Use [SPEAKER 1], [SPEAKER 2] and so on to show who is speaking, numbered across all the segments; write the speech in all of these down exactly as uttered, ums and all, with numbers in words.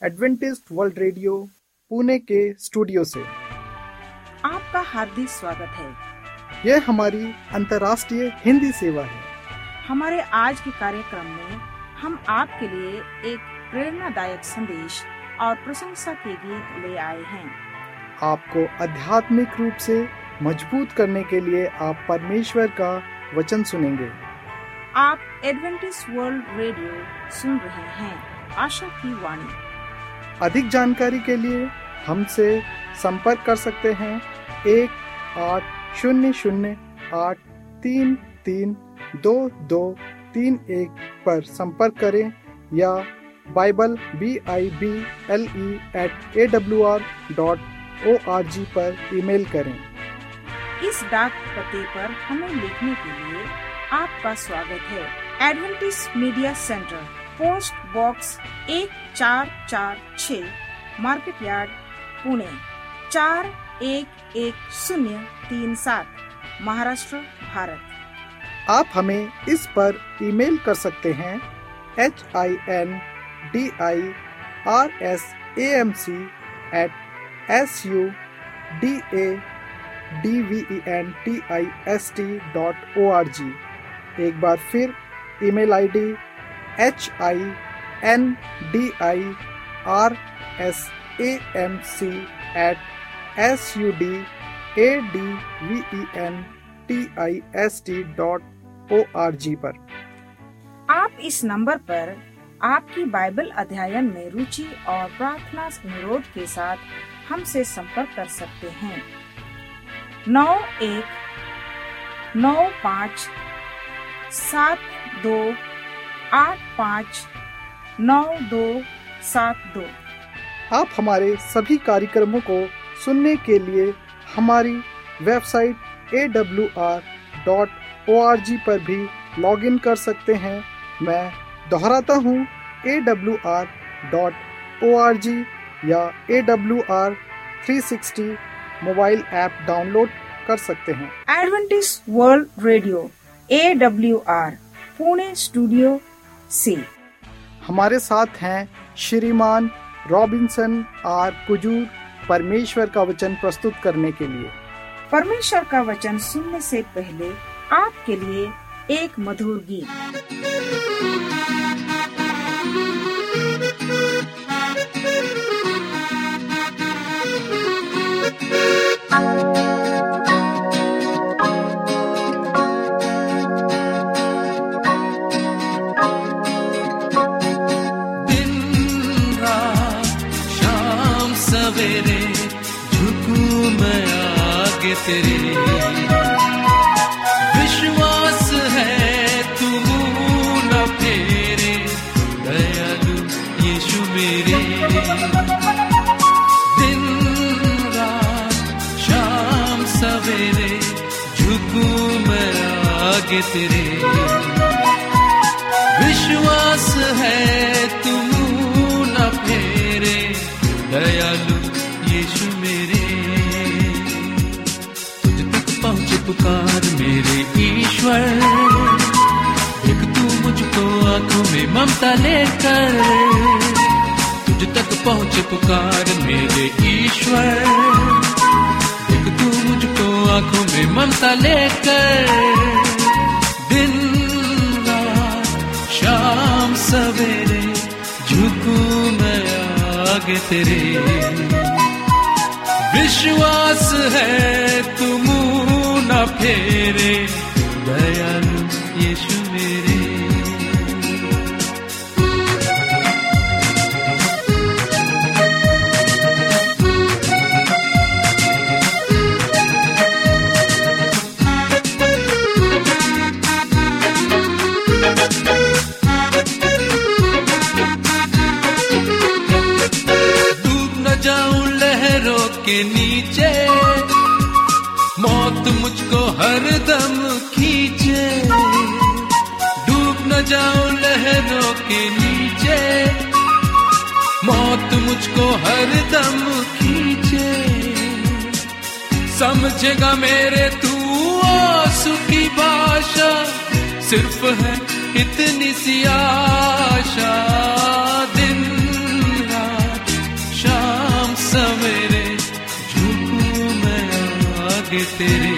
[SPEAKER 1] Adventist world radio Pune के studio से
[SPEAKER 2] आपका हार्दिक स्वागत है।
[SPEAKER 1] यह हमारी अंतर्राष्ट्रीय हिंदी सेवा है।
[SPEAKER 2] हमारे आज के कार्यक्रम में हम आपके लिए एक प्रेरणादायक संदेश और प्रशंसा के गीत ले आए हैं।
[SPEAKER 1] आपको आध्यात्मिक रूप से मजबूत करने के लिए आप परमेश्वर का वचन सुनेंगे।
[SPEAKER 2] आप एडवेंटिस्ट वर्ल्ड रेडियो सुन रहे हैं, आशा की वाणी।
[SPEAKER 1] अधिक जानकारी के लिए हमसे संपर्क कर सकते हैं। एक आठ शून्य शून्य आठ तीन तीन दो दो तीन एक पर संपर्क करें या Bible B I B L E at A W R dot O R G पर ईमेल करें।
[SPEAKER 2] इस डाक पते पर हमें लिखने के लिए आपका स्वागत है। Adventist media centre, post box एक चार चार छः, मार्केट यार्ड, पुणे चार एक एक शून्य तीन सात, महाराष्ट्र, भारत।
[SPEAKER 1] आप हमें इस पर ईमेल कर सकते हैं H I N D I R S A M C at S U D A D V E N T I S T dot O R G. एक बार फिर email ID H I N D I R S A M C at S U D A D V E N T I S T dot O R G पर।
[SPEAKER 2] आप इस number पर आपकी Bible अध्ययन में रुचि और प्रार्थना अनुरोध के साथ हमसे संपर्क कर सकते हैं। नौ एक नौ पाँच सात दो आठ पाँच नौ दो सात दो।
[SPEAKER 1] आप हमारे सभी कार्यक्रमों को सुनने के लिए हमारी website A W R dot O R G पर भी लॉगिन कर सकते हैं। मैं दोहराता हूँ, A W R dot O R G या A W R three sixty mobile app download कर सकते हैं।
[SPEAKER 2] Adventist world radio A W R Pune studio से
[SPEAKER 1] हमारे साथ हैं श्रीमान रॉबिन्सन आर कुजूर, परमेश्वर का वचन प्रस्तुत करने के लिए।
[SPEAKER 2] परमेश्वर का वचन सुनने से पहले आपके लिए एक मधुर गीत।
[SPEAKER 3] तेरे विश्वास है तुम न फेरे, दयालु यीशु मेरे। दिन रात शाम सवेरे झुकूं मैं आगे तेरे। विश्वास है तुम न फेरे, दयालु यीशु मेरे। पुकार मेरे ईश्वर, देख तू मुझको आंखों में ममता लेकर। तुझ तक पहुँचे पुकार मेरे ईश्वर, देख तू मुझको आंखों में ममता लेकर। दिन रात शाम सवेरे झुकूं मैं आगे तेरे। विश्वास है तुम न फेरे, दयालु यीशु मेरे। डूब न जाऊं लहरों के नीचे, मौत मुझको हरदम खींचे। डूब न जाऊं लहरों के नीचे, मौत मुझको हरदम खींचे। समझेगा मेरे तू आंसू की भाषा, सिर्फ है इतनी सी आशा। दिन रात के तेरे,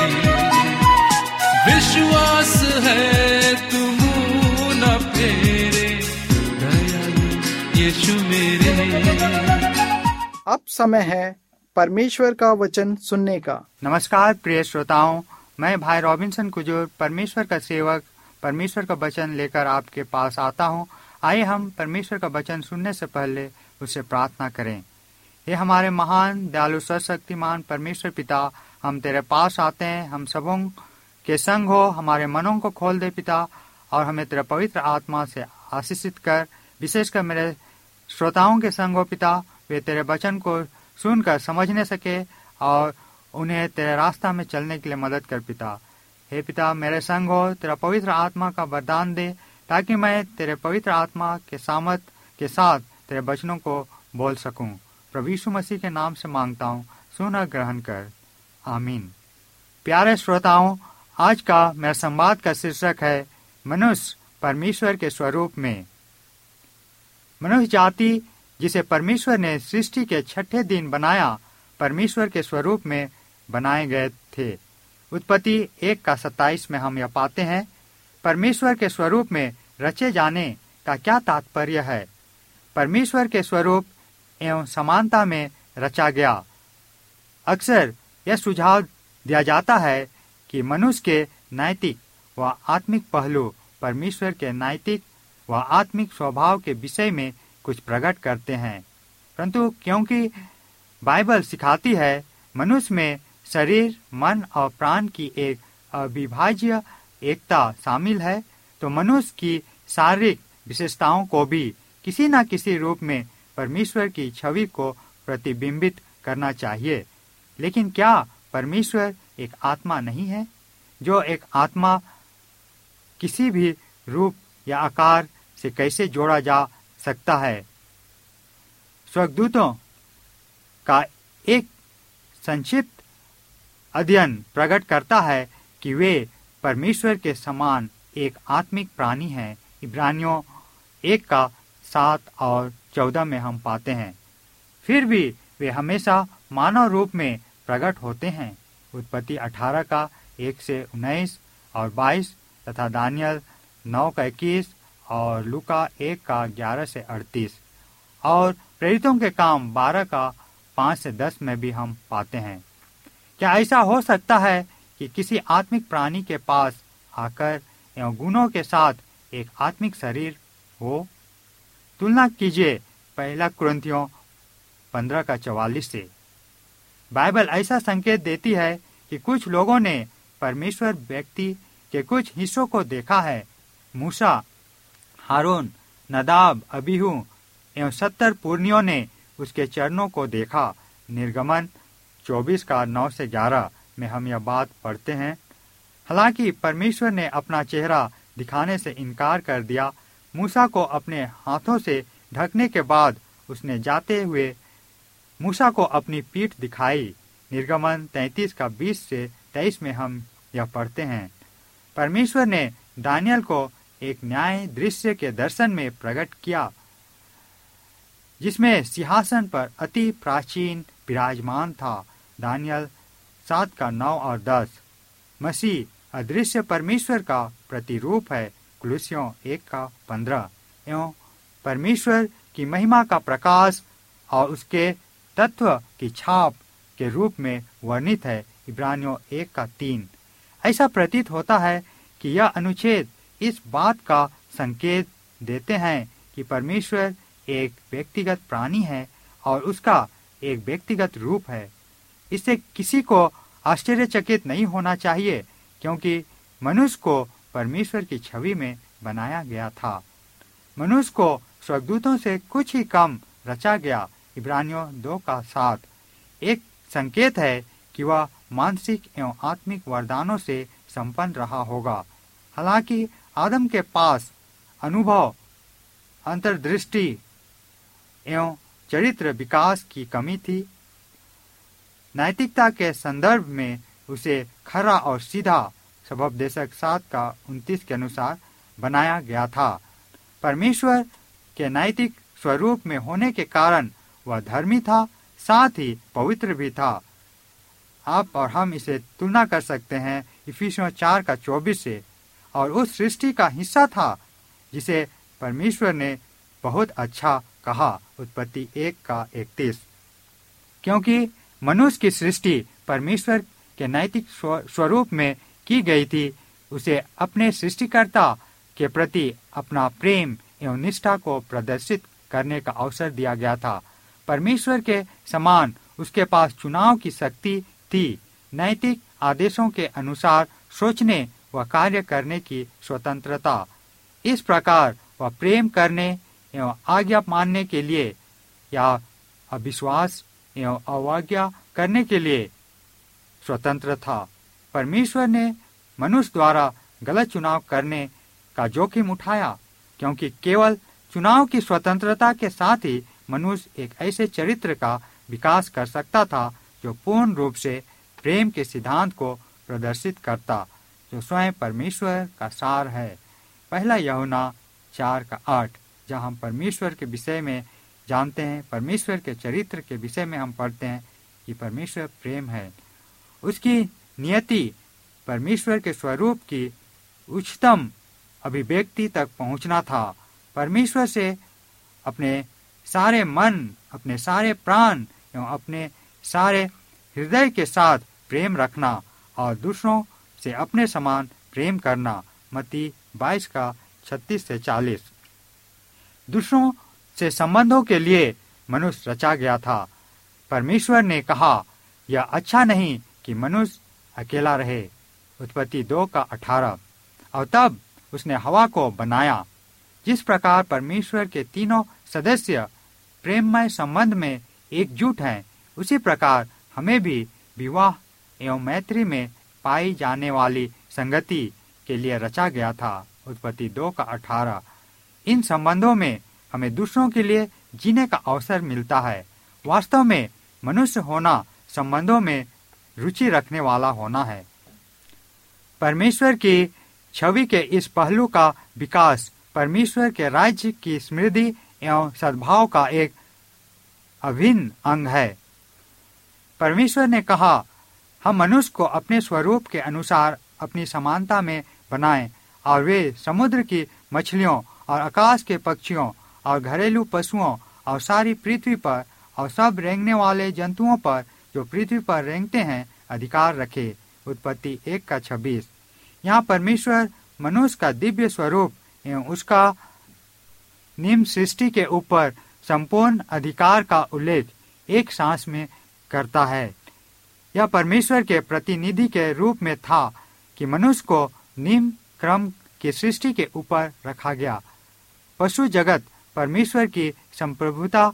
[SPEAKER 3] विश्वास है तुम न फेरे, दयालु यीशु मेरे।
[SPEAKER 1] अब समय है परमेश्वर का वचन सुनने का।
[SPEAKER 4] नमस्कार प्रिय श्रोताओं, मैं भाई रॉबिन्सन कुजूर परमेश्वर का सेवक परमेश्वर का वचन लेकर आपके पास आता हूँ। आइए हम परमेश्वर का वचन सुनने से पहले उससे प्रार्थना करें। हे हमारे महान दयालु सर्वशक्तिमान परमेश्वर पिता, हम तेरे पास आते हैं, हम सबों के संग हो, हमारे मनों को खोल दे पिता, और हमें तेरे पवित्र आत्मा से आशीषित कर, विशेषकर मेरे श्रोताओं के संग हो पिता, वे तेरे वचन को सुनकर समझने सके और उन्हें तेरे रास्ता में चलने के लिए मदद कर पिता। हे पिता, मेरे संग हो, तेरा पवित्र आत्मा का वरदान दे, ताकि मैं तेरे पवित्र आत्मा के सामर्थ के साथ तेरे वचनों को बोल सकूं। प्रभु यीशु मसीह के नाम से मांगता हूं, सुन और ग्रहण कर, आमीन। प्यारे श्रोताओं, आज का मेरा संवाद का शीर्षक है मनुष्य परमेश्वर के स्वरूप में। मनुष्य जाति जिसे परमेश्वर ने सृष्टि के छठे दिन बनाया, परमेश्वर के स्वरूप में बनाए गए थे। उत्पत्ति एक का सत्ताईस में हम यह पाते हैं, परमेश्वर के स्वरूप में रचे जाने का क्या तात्पर्य है। परमेश्वर के स्वरूप एवं समानता में रचा गया। अक्सर यह सुझाव दिया जाता है कि मनुष्य के नैतिक व आत्मिक पहलू परमेश्वर के नैतिक व आत्मिक स्वभाव के विषय में कुछ प्रकट करते हैं, परंतु क्योंकि बाइबल सिखाती है मनुष्य में शरीर, मन और प्राण की एक अविभाज्य एकता शामिल है, तो मनुष्य की शारीरिक विशेषताओं को भी किसी न किसी रूप में परमेश्वर की छवि को प्रतिबिंबित करना चाहिए। लेकिन क्या परमेश्वर एक आत्मा नहीं है? जो एक आत्मा किसी भी रूप या आकार से कैसे जोड़ा जा सकता है? स्वर्गदूतों का एक संक्षिप्त अध्ययन प्रकट करता है कि वे परमेश्वर के समान एक आत्मिक प्राणी हैं। इब्रानियों एक का सात और चौदह में हम पाते हैं। फिर भी वे हमेशा मानव रूप में प्रकट होते हैं। उत्पत्ति अठारह का एक से उन्नीस और बाईस तथा दानियल नौ का इक्कीस और लूका एक का ग्यारह से अड़तीस और प्रेरितों के काम बारह का पाँच से दस में भी हम पाते हैं। क्या ऐसा हो सकता है कि किसी आत्मिक प्राणी के पास आकर एवं गुणों के साथ एक आत्मिक शरीर हो? तुलना कीजिए पहला कुरिन्थियों पंद्रह का चौवालीस से। बाइबल ऐसा संकेत देती है कि कुछ लोगों ने परमेश्वर व्यक्ति के कुछ हिस्सों को देखा है। मूसा, हारून, नदाब, अबीहू एवं सत्तर पुरनियों ने उसके चरणों को देखा। निर्गमन चौबीस का नौ से ग्यारह में हम यह बात पढ़ते हैं। हालांकि परमेश्वर ने अपना चेहरा दिखाने से इनकार कर दिया। मूसा को अपने हाथों से ढकने के बाद उसने जाते हुए मूसा को अपनी पीठ दिखाई। निर्गमन तैंतीस का बीस से तेईस में हम यह पढ़ते हैं। परमेश्वर ने दानियल को एक न्याय दृश्य के दर्शन में प्रकट किया, जिसमें सिंहासन पर अति प्राचीन विराजमान था। दानियल सात का नौ और दस। मसीह अदृश्य परमेश्वर का प्रतिरूप है। कुलुस्सियों एक का पंद्रह एवं परमेश्वर की महिमा का प्रकाश और उसके तत्व की छाप के रूप में वर्णित है। इब्रानियों एक का तीन। ऐसा प्रतीत होता है कि यह अनुच्छेद इस बात का संकेत देते हैं कि परमेश्वर एक व्यक्तिगत प्राणी है और उसका एक व्यक्तिगत रूप है। इससे किसी को आश्चर्यचकित नहीं होना चाहिए, क्योंकि मनुष्य को परमेश्वर की छवि में बनाया गया था। मनुष्य को स्वर्गदूतों से कुछ ही कम रचा गया। इब्रानियों दो का सात एक संकेत है कि वह मानसिक एवं आत्मिक वरदानों से संपन्न रहा होगा। हालांकि आदम के पास अनुभव, अंतर्दृष्टि एवं चरित्र विकास की कमी थी। नैतिकता के संदर्भ में उसे खरा और सीधा सबोपदेशक सात का उनतीस के अनुसार बनाया गया था। परमेश्वर के नैतिक स्वरूप में होने के कारण वह धर्मी था, साथ ही पवित्र भी था। आप और हम इसे तुलना कर सकते हैं इफिसियों चार का चौबीस से, और उस सृष्टि का हिस्सा था जिसे परमेश्वर ने बहुत अच्छा कहा, उत्पत्ति एक का इकतीस। क्योंकि मनुष्य की सृष्टि परमेश्वर के नैतिक स्वरूप में की गई थी, उसे अपने सृष्टिकर्ता के प्रति अपना प्रेम एवं निष्ठा को प्रदर्शित करने का अवसर दिया गया था। परमेश्वर के समान उसके पास चुनाव की शक्ति थी, नैतिक आदेशों के अनुसार सोचने व कार्य करने की स्वतंत्रता। इस प्रकार वह प्रेम करने एवं आज्ञा मानने के लिए या अविश्वास एवं अवज्ञा करने के लिए स्वतंत्र था। परमेश्वर ने मनुष्य द्वारा गलत चुनाव करने का जोखिम उठाया, क्योंकि केवल चुनाव की स्वतंत्रता के साथ ही मनुष्य एक ऐसे चरित्र का विकास कर सकता था जो पूर्ण रूप से प्रेम के सिद्धांत को प्रदर्शित करता, जो स्वयं परमेश्वर का सार है। पहला यूहन्ना चार का आठ, जहाँ हम परमेश्वर के विषय में जानते हैं, परमेश्वर के चरित्र के विषय में हम पढ़ते हैं कि परमेश्वर प्रेम है। उसकी नियति परमेश्वर के स्वरूप की उच्चतम अभिव्यक्ति तक पहुंचना था। परमेश्वर से अपने सारे मन, अपने सारे प्राण एवं अपने सारे हृदय के साथ प्रेम रखना और दूसरों से अपने समान प्रेम करना, मत्ती बाईस का छत्तीस से चालीस। दूसरों से संबंधों के लिए मनुष्य रचा गया था। परमेश्वर ने कहा, यह अच्छा नहीं कि मनुष्य अकेला रहे, उत्पत्ति दो का अठारह। और तब उसने हवा को बनाया। जिस प्रकार परमेश्वर के तीनों सदस्य प्रेममय संबंध में एकजुट हैं, उसी प्रकार हमें भी विवाह एवं मैत्री में पाई जाने वाली संगति के लिए रचा गया था, उत्पत्ति दो का अठारह। इन संबंधों में हमें दूसरों के लिए जीने का अवसर मिलता है। वास्तव में मनुष्य होना संबंधों में रुचि रखने वाला होना है। परमेश्वर की छवि के इस पहलू का विकास परमेश्वर के राज्य की समृद्धि एवं सद्भाव का एक अभिन्न अंग है। परमेश्वर ने कहा, हम मनुष्य को अपने स्वरूप के अनुसार अपनी समानता में बनाएं, और वे समुद्र की मछलियों और आकाश के पक्षियों और घरेलू पशुओं और सारी पृथ्वी पर और सब रेंगने वाले जंतुओं पर जो पृथ्वी पर रेंगते हैं अधिकार रखे, उत्पत्ति एक का छब्बीस। यहाँ परमेश्वर मनुष्य का दिव्य स्वरूप एवं उसका निम्न सृष्टि के ऊपर संपूर्ण अधिकार का उल्लेख एक सांस में करता है। यह परमेश्वर के प्रतिनिधि के रूप में था कि मनुष्य को निम्न क्रम की सृष्टि के ऊपर रखा गया। पशु जगत परमेश्वर की संप्रभुता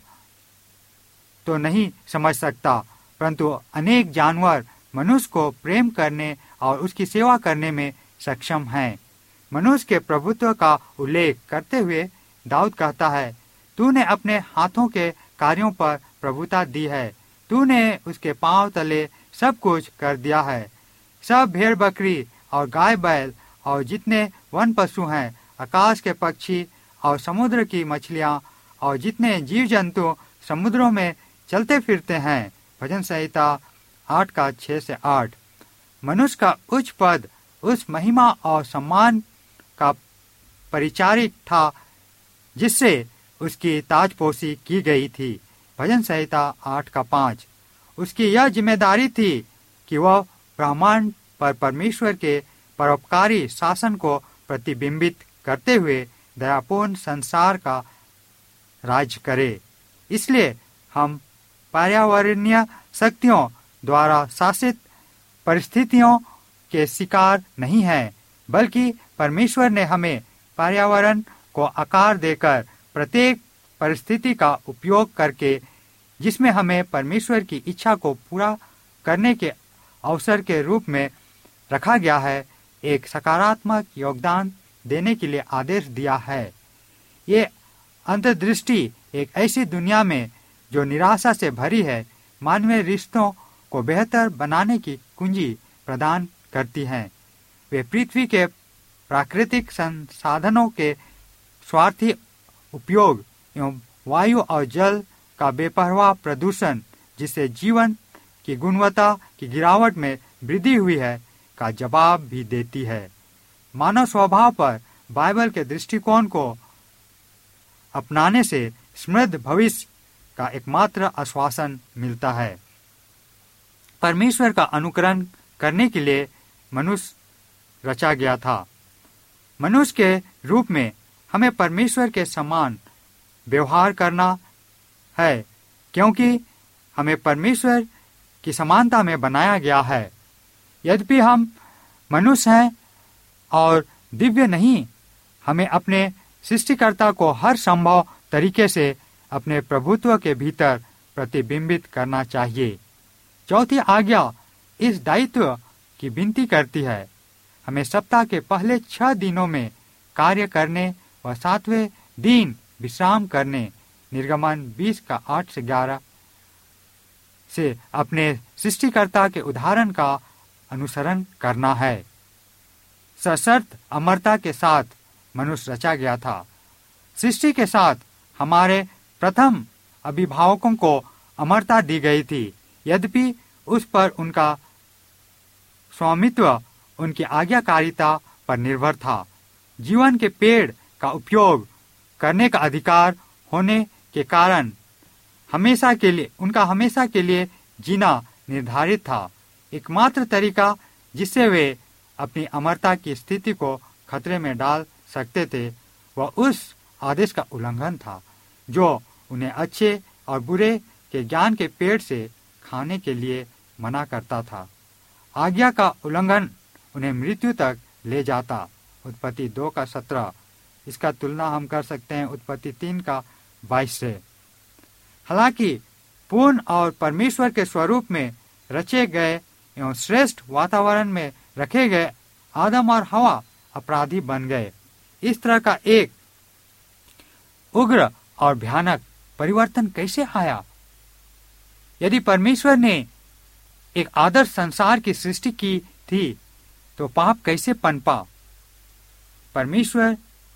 [SPEAKER 4] तो नहीं समझ सकता, परंतु अनेक जानवर मनुष्य को प्रेम करने और उसकी सेवा करने में सक्षम हैं। मनुष्य के प्रभुत्व का उल्लेख करते हुए दाऊद कहता है, तूने अपने हाथों के कार्यों पर प्रभुता दी है, तूने उसके पांव तले सब कुछ कर दिया है। सब भेड़ बकरी और गाय बैल और जितने वन पशु हैं, आकाश के पक्षी और समुद्र की मछलियां और जितने जीव जंतु समुद्रों में चलते फिरते हैं, भजन संहिता आठ का छह से आठ। मनुष्य का उच्च पद उस महिमा और सम्मान का परिचारिक था जिससे उसकी ताजपोशी की गई थी, भजन संहिता आठ का पाँच। उसकी यह जिम्मेदारी थी कि वह ब्रह्मांड पर परमेश्वर के परोपकारी शासन को प्रतिबिंबित करते हुए दयापूर्ण संसार का राज्य करे। इसलिए हम पर्यावरणीय शक्तियों द्वारा शासित परिस्थितियों के शिकार नहीं हैं, बल्कि परमेश्वर ने हमें पर्यावरण को आकार देकर प्रत्येक परिस्थिति का उपयोग करके, जिसमें हमें परमेश्वर की इच्छा को पूरा करने के अवसर के रूप में रखा गया है, एक सकारात्मक योगदान देने के लिए आदेश दिया है। ये अंतर्दृष्टि एक ऐसी दुनिया में जो निराशा से भरी है, मानवीय रिश्तों को बेहतर बनाने की कुंजी प्रदान करती हैं। वे पृथ्वी के प्राकृतिक संसाधनों के स्वार्थी उपयोग एवं वायु और जल का बेपरवाह प्रदूषण, जिससे जीवन की गुणवत्ता की गिरावट में वृद्धि हुई है का जवाब भी देती है। मानव स्वभाव पर बाइबल के दृष्टिकोण को अपनाने से समृद्ध भविष्य का एकमात्र आश्वासन मिलता है। परमेश्वर का अनुकरण करने के लिए मनुष्य रचा गया था। मनुष्य के रूप में हमें परमेश्वर के समान व्यवहार करना है, क्योंकि हमें परमेश्वर की समानता में बनाया गया है। यद्यपि हम मनुष्य हैं और दिव्य नहीं, हमें अपने सृष्टिकर्ता को हर संभव तरीके से अपने प्रभुत्व के भीतर प्रतिबिंबित करना चाहिए। चौथी आज्ञा इस दायित्व की विनती करती है। हमें सप्ताह के पहले छह दिनों में कार्य करने व सातवें दिन विश्राम करने, निर्गमन बीस का आठ से ग्यारह से अपने सृष्टिकर्ता के उदाहरण का अनुसरण करना है। सशर्त अमरता के साथ मनुष्य रचा गया था। सृष्टि के साथ हमारे प्रथम अभिभावकों को अमरता दी गई थी, यद्यपि उस पर उनका स्वामित्व उनकी आज्ञाकारिता पर निर्भर था। जीवन के पेड़ का उपयोग करने का अधिकार होने के कारण हमेशा के लिए उनका हमेशा के लिए जीना निर्धारित था। एकमात्र तरीका जिससे वे अपनी अमरता की स्थिति को खतरे में डाल सकते थे वह उस आदेश का उल्लंघन था जो उन्हें अच्छे और बुरे के ज्ञान के पेड़ से खाने के लिए मना करता था। आज्ञा का उल्लंघन उन्हें मृत्यु तक ले जाता। उत्पत्ति दो का सत्रह। इसका तुलना हम कर सकते हैं उत्पत्ति तीन का बाईस से। हालांकि पूर्ण और परमेश्वर के स्वरूप में रचे गए एवं श्रेष्ठ वातावरण में रखे गए आदम और हवा अपराधी बन गए। इस तरह का एक उग्र और भयानक परिवर्तन कैसे आया? यदि परमेश्वर ने एक आदर्श संसार की सृष्टि की थी तो पाप कैसे पनपा? परमेश्वर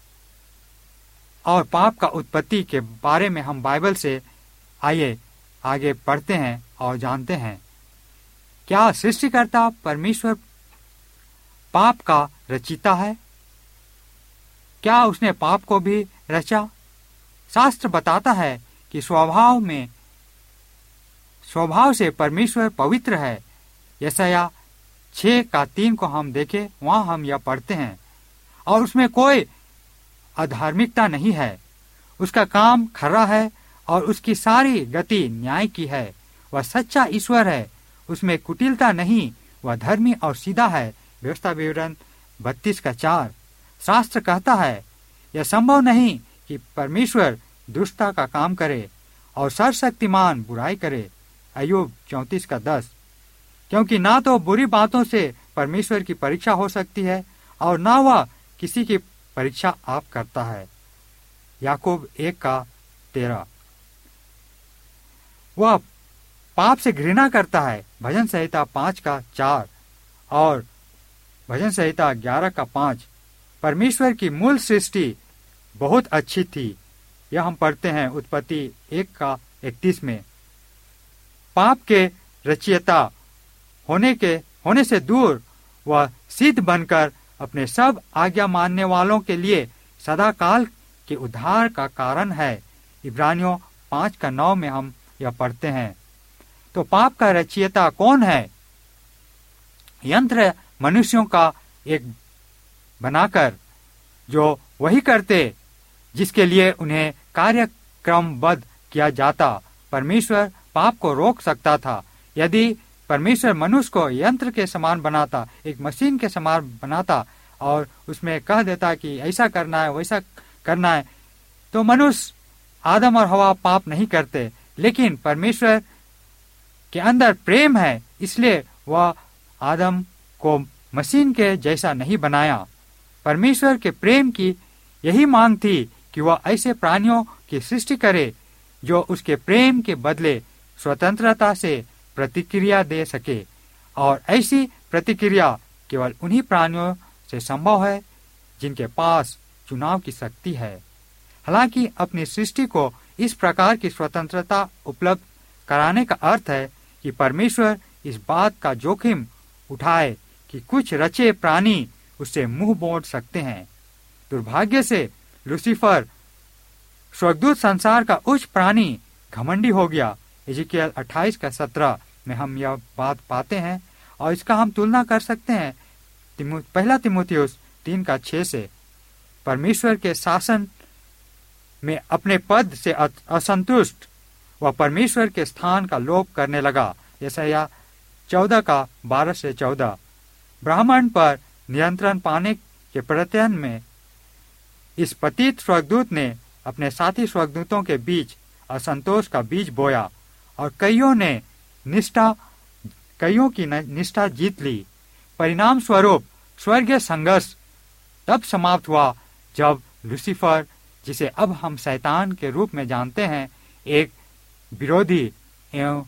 [SPEAKER 4] और पाप का उत्पत्ति के बारे में हम बाइबल से आइए आगे पढ़ते हैं और जानते हैं। क्या सृष्टिकर्ता परमेश्वर पाप का रचिता है? क्या उसने पाप को भी रचा? शास्त्र बताता है कि स्वभाव में स्वभाव से परमेश्वर पवित्र है। यशायाह छह का तीन को हम देखें, वहां हम यह पढ़ते हैं, और उसमें कोई अधार्मिकता नहीं है। उसका काम खरा है और उसकी सारी गति न्याय की है। वह सच्चा ईश्वर है, उसमें कुटिलता नहीं, वह धर्मी और सीधा है। व्यवस्था विवरण बत्तीस का चार। शास्त्र कहता है यह संभव नहीं कि परमेश्वर दुष्टता का काम करे और सर्वशक्तिमान बुराई करे। अय्यूब चौंतीस का दस। क्योंकि ना तो बुरी बातों से परमेश्वर की परीक्षा हो सकती है और ना वह किसी की परीक्षा आप करता है। याकूब एक का तेरह। वह पाप से घृणा करता है। भजन संहिता पांच का चार और भजन संहिता ग्यारह का पांच। परमेश्वर की मूल सृष्टि बहुत अच्छी थी, यह हम पढ़ते हैं उत्पत्ति एक का इकतीस में। पाप के रचयिता होने के होने से दूर वह सिद्ध बनकर अपने सब आज्ञा मानने वालों के लिए सदा काल के उद्धार का कारण है। इब्रानियों पांच का नौ में हम यह पढ़ते हैं। तो पाप का रचयिता कौन है? यंत्र मनुष्यों का एक बनाकर जो वही करते जिसके लिए उन्हें कार्यक्रमबद्ध किया जाता। परमेश्वर पाप को रोक सकता था। यदि परमेश्वर मनुष्य को यंत्र के समान बनाता, एक मशीन के समान बनाता और उसमें कह देता कि ऐसा करना है वैसा करना है, तो मनुष्य आदम और हवा पाप नहीं करते। लेकिन परमेश्वर के अंदर प्रेम है, इसलिए वह आदम को मशीन के जैसा नहीं बनाया। परमेश्वर के प्रेम की यही मांग थी कि वह ऐसे प्राणियों की सृष्टि करे जो उसके प्रेम के बदले स्वतंत्रता से प्रतिक्रिया दे सके, और ऐसी प्रतिक्रिया केवल उन्हीं प्राणियों से संभव है जिनके पास चुनाव की शक्ति है। हालांकि अपनी सृष्टि को इस प्रकार की स्वतंत्रता उपलब्ध कराने का अर्थ है कि परमेश्वर इस बात का जोखिम उठाए कि कुछ रचे प्राणी उससे मुंह मोड़ सकते हैं। दुर्भाग्य से लूसीफर स्वर्गदूत संसार का उच्च प्राणी घमंडी हो गया। इज़िकियल अट्ठाईस का सत्रह में हम यह बात पाते हैं और इसका हम तुलना कर सकते हैं तिमो, पहला तिमोथियुस तीन का छह से। परमेश्वर के शासन में अपने पद से असंतुष्ट वह परमेश्वर के स्थान का लोप करने लगा। यशायाह चौदह का बारह से चौदह। ब्रह्मांड पर नियंत्रण पाने के प्रयत्न में इस पतित स्वर्गदूत ने अपने साथी स्वर्गदूतों के बीच असंतोष का बीज बोया और कईयों ने निष्ठा कईयों की निष्ठा जीत ली। परिणाम स्वरूप स्वर्गीय संघर्ष तब समाप्त हुआ जब लूसीफर, जिसे अब हम शैतान के रूप में जानते हैं, एक विरोधी एवं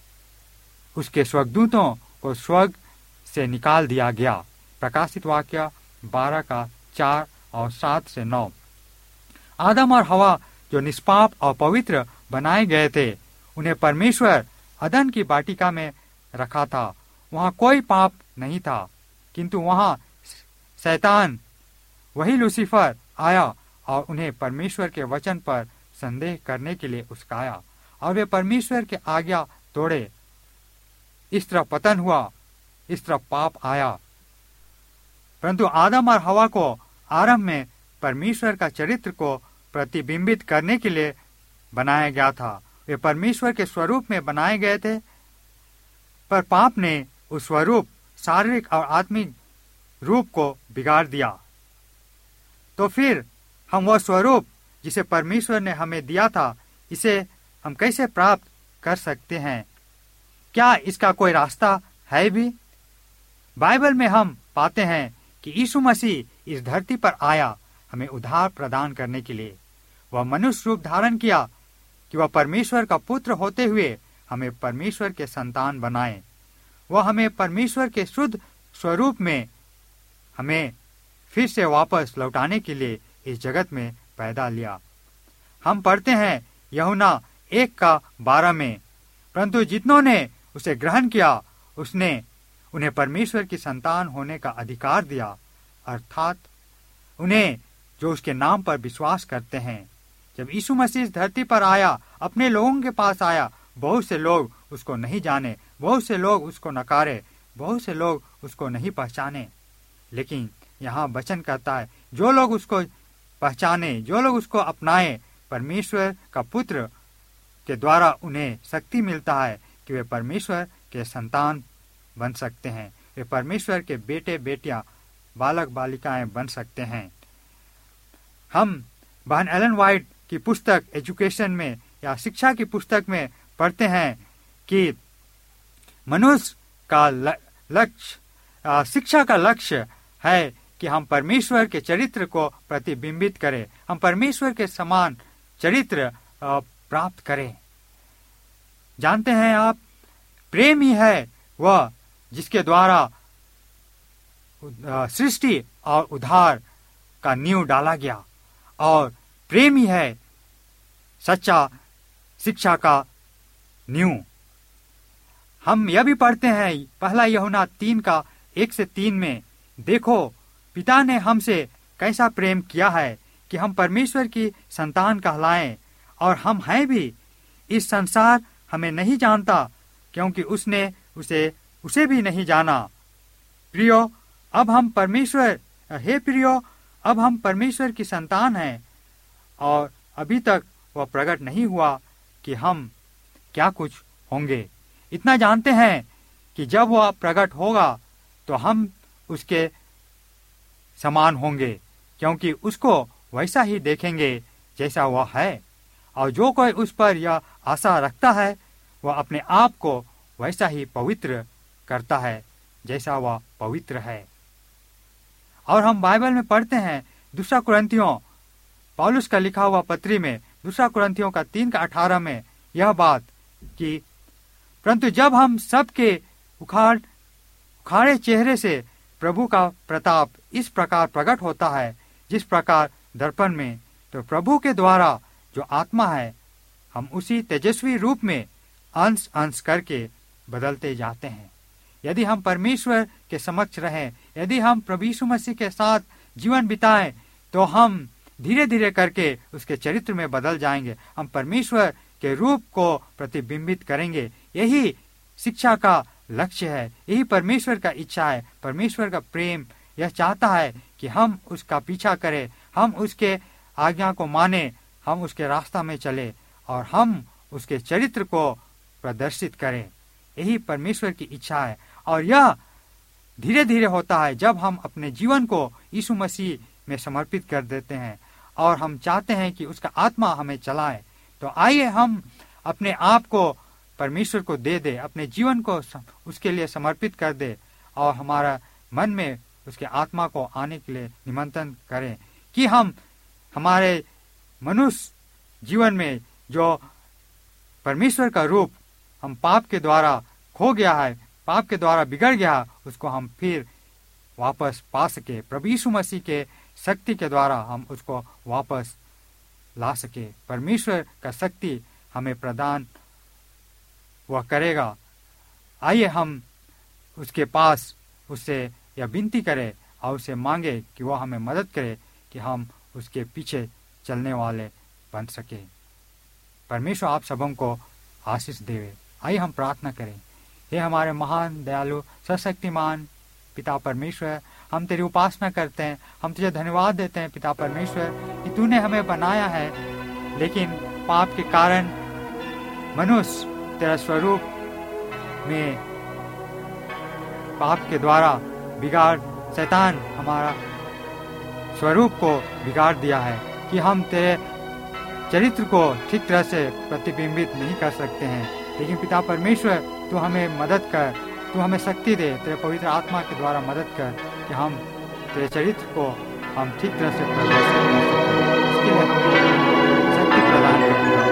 [SPEAKER 4] उसके स्वर्गदूतों को स्वर्ग से निकाल दिया गया। प्रकाशित वाक्य बारह का चार और सात से नौ। आदम और हवा जो निष्पाप और पवित्र बनाए गए थे, उन्हें परमेश्वर अदन की वाटिका में रखा था। वहां कोई पाप नहीं था, किंतु वहां शैतान, वही लूसीफर, आया और उन्हें परमेश्वर के वचन पर संदेह करने के लिए उस्काया और वे परमेश्वर के आज्ञा तोड़े। इस तरह पतन हुआ, इस तरह पाप आया। परंतु आदम और हवा को आरंभ में परमेश्वर का चरित्र को प्रतिबिंबित करने के लिए बनाया गया था। वे परमेश्वर के स्वरूप में बनाए गए थे, पर पाप ने उस स्वरूप, शारीरिक और आत्मिक रूप को बिगाड़ दिया। तो फिर हम वह स्वरूप जिसे परमेश्वर ने हमें दिया था, इसे हम कैसे प्राप्त कर सकते हैं? क्या इसका कोई रास्ता है भी? बाइबल में हम पाते हैं कि यीशु मसीह इस धरती पर आया हमें उद्धार प्रदान करने के लिए। वह मनुष्य रूप धारण किया कि वह परमेश्वर का पुत्र होते हुए हमें परमेश्वर के संतान बनाए। वह हमें परमेश्वर के शुद्ध स्वरूप में हमें फिर से वापस लौटाने के लिए इस जगत में पैदा लिया। हम पढ़ते हैं यूहन्ना एक का बारह में, परंतु जितनों ने उसे ग्रहण किया उसने उन्हें परमेश्वर की संतान होने का अधिकार दिया, अर्थात उन्हें जो उसके नाम पर विश्वास करते हैं। जब यीशु मसीह इस धरती पर आया, अपने लोगों के पास आया, बहुत से लोग उसको नहीं जाने, बहुत से लोग उसको नकारे, बहुत से लोग उसको नहीं पहचाने। लेकिन यहाँ वचन कहता है, जो लोग उसको पहचाने, जो लोग उसको अपनाए, परमेश्वर का पुत्र के द्वारा उन्हें शक्ति मिलता है कि वे परमेश्वर के संतान बन सकते हैं। वे परमेश्वर के बेटे बेटियां, बालक बालिकाएं बन सकते हैं। हम बहन एलन वाइट की पुस्तक एजुकेशन में या शिक्षा की पुस्तक में पढ़ते हैं कि मनुष्य का लक्ष्य, शिक्षा का लक्ष्य है कि हम परमेश्वर के चरित्र को प्रतिबिंबित करें, हम परमेश्वर के समान चरित्र प्राप्त करें। जानते हैं आप, प्रेम ही है वह जिसके द्वारा सृष्टि और उद्धार का नींव डाला गया, और प्रेम ही है सच्चा शिक्षा का नींव। हम यह भी पढ़ते हैं पहला यूहन्ना तीन का एक से तीन में, देखो पिता ने हमसे कैसा प्रेम किया है कि हम परमेश्वर की संतान कहलाएं, और हम हैं भी। इस संसार हमें नहीं जानता क्योंकि उसने उसे उसे भी नहीं जाना। प्रियो, अब हम परमेश्वर हे प्रियो अब हम परमेश्वर की संतान हैं, और अभी तक वह प्रकट नहीं हुआ कि हम क्या कुछ होंगे। इतना जानते हैं कि जब वह प्रकट होगा तो हम उसके समान होंगे, क्योंकि उसको वैसा ही देखेंगे जैसा वह है। और जो कोई उस पर यह आशा रखता है वह अपने आप को वैसा ही पवित्र करता है जैसा वह पवित्र है। और हम बाइबल में पढ़ते हैं दूसरा कुरिन्थियों, पौलुस का लिखा हुआ पत्री में दूसरा कुरिन्थियों का तीन का अठारह में यह बात कि परंतु जब हम सबके उखाड़ उखाड़े चेहरे से प्रभु का प्रताप इस प्रकार प्रकट होता है जिस प्रकार दर्पण में, तो प्रभु के द्वारा जो आत्मा है हम उसी तेजस्वी रूप में अंश अंश करके बदलते जाते हैं। यदि हम परमेश्वर के समक्ष रहें, यदि हम प्रभु यीशु मसीह के साथ जीवन बिताएं, तो हम धीरे धीरे करके उसके चरित्र में बदल जाएंगे। हम परमेश्वर के रूप को प्रतिबिंबित करेंगे। यही शिक्षा का लक्ष्य है, यही परमेश्वर का इच्छा है। परमेश्वर का प्रेम यह चाहता है कि हम उसका पीछा करें, हम उसके आज्ञा को माने, हम उसके रास्ता में चले और हम उसके चरित्र को प्रदर्शित करें। यही परमेश्वर की इच्छा है और यह धीरे धीरे होता है जब हम अपने जीवन को यीशु मसीह में समर्पित कर देते हैं और हम चाहते हैं कि उसका आत्मा हमें चलाए। तो आइए हम अपने आप को परमेश्वर को दे दे, अपने जीवन को उसके लिए समर्पित कर दे और हमारा मन में उसके आत्मा को आने के लिए निमंत्रण करें कि हम हमारे मनुष्य जीवन में जो परमेश्वर का रूप हम पाप के द्वारा खो गया है, पाप के द्वारा बिगड़ गया, उसको हम फिर वापस पा सके। प्रभु यीशु मसीह के शक्ति के द्वारा हम उसको वापस ला सके। परमेश्वर का शक्ति हमें प्रदान वह करेगा। आइए हम उसके पास उससे यह विनती करें और उसे मांगे कि वह हमें मदद करे कि हम उसके पीछे चलने वाले बन सके। परमेश्वर आप सबों को आशीष देवे। आइए हम प्रार्थना करें। हे हमारे महान दयालु सशक्तिमान पिता परमेश्वर, हम तेरी उपासना करते हैं, हम तुझे धन्यवाद देते हैं पिता परमेश्वर कि तूने हमें बनाया है, लेकिन पाप के कारण मनुष्य तेरा स्वरूप में पाप के द्वारा बिगाड़, शैतान हमारा स्वरूप को बिगाड़ दिया है कि हम तेरे चरित्र को ठीक तरह से प्रतिबिंबित नहीं कर सकते हैं। लेकिन पिता परमेश्वर तू हमें मदद कर, तू हमें शक्ति दे, तेरे पवित्र आत्मा के द्वारा मदद कर कि हम तेरे चरित्र को हम ठीक तरह से प्रदर्शित कर सकें। इसके लिए हमें शक्ति प्रदान कर।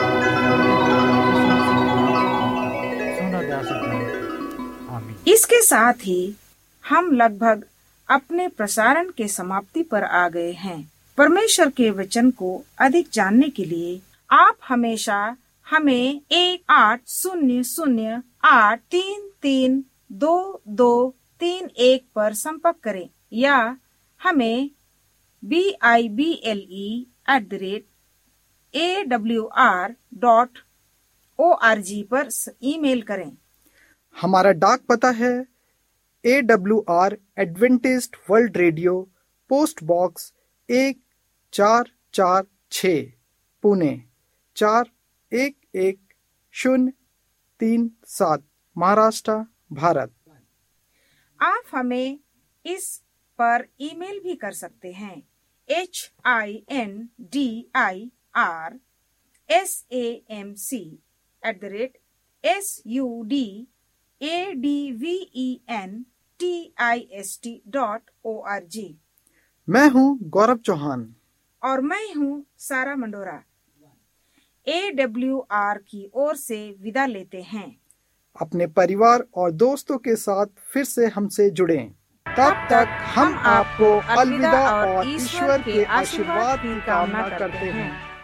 [SPEAKER 4] आमीन।
[SPEAKER 2] इसके साथ ही हम लगभग अपने प्रसारण के समाप्ति पर आ गए हैं। परमेश्वर के वचन को अधिक जानने के लिए आप हमेशा हमें एक आठ शून्य शून्य आठ तीन तीन दो दो तीन एक पर संपर्क करें या हमें B I B L E at the rate A W R dot O R G पर ईमेल करें।
[SPEAKER 1] हमारा डाक पता है A W R Adventist world radio, post box एक चार चार छ, पुणे चार एक एक शून्य तीन सात, महाराष्ट्र, भारत।
[SPEAKER 2] आप हमें इस पर ईमेल भी कर सकते हैं। H I N D I R S A M C at the rate S U D A D V E N T I S T dot O R G.
[SPEAKER 1] मैं हूँ गौरव चौहान
[SPEAKER 2] और मैं हूँ सारा मंडोरा। ए डब्ल्यू आर की ओर से विदा लेते हैं।
[SPEAKER 1] अपने परिवार और दोस्तों के साथ फिर से हमसे जुड़ें। तब तक हम आपको अलविदा और ईश्वर के आशीर्वाद की कामना करते हैं।